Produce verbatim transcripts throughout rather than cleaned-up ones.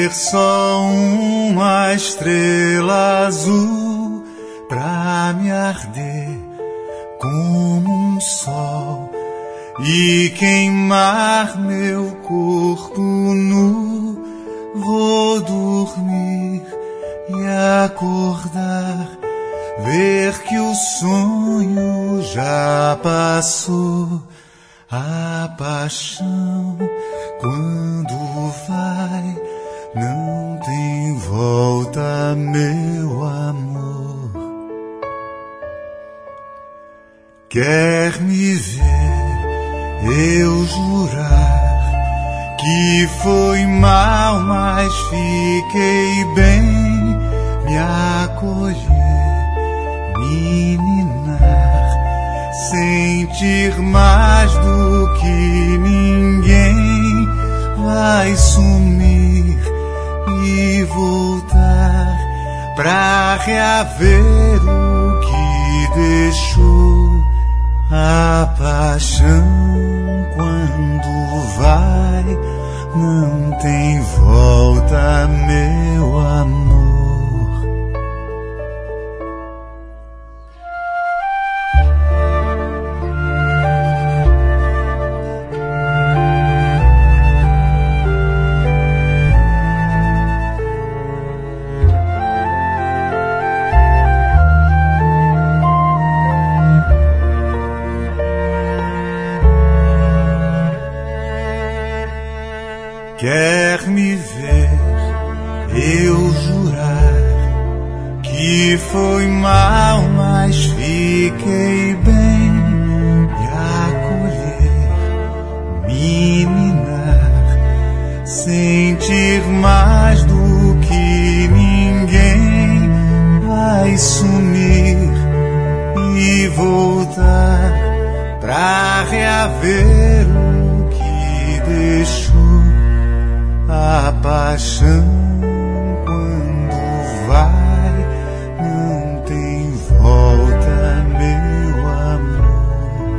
ter só uma estrela azul pra me arder como um sol e queimar meu corpo nu. Vou dormir e acordar, ver que o sonho já passou. A paixão, quando vai, não tem volta, meu amor. Quer me ver, eu jurar que foi mal, mas fiquei bem. Me acolher, me ninar, sentir mais do que ninguém. Vai sumir e voltar pra reaver o que deixou. A paixão, quando vai, não tem volta, meu amor. Quer me ver, eu jurar que foi mal, mas fiquei bem. Me acolher, me ninar, sentir mais do que ninguém. Vai sumir e voltar pra reaver o que deixou. A paixão, quando vai, não tem volta, meu amor.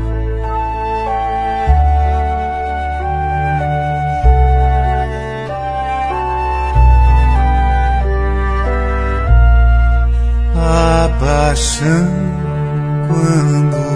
A paixão, quando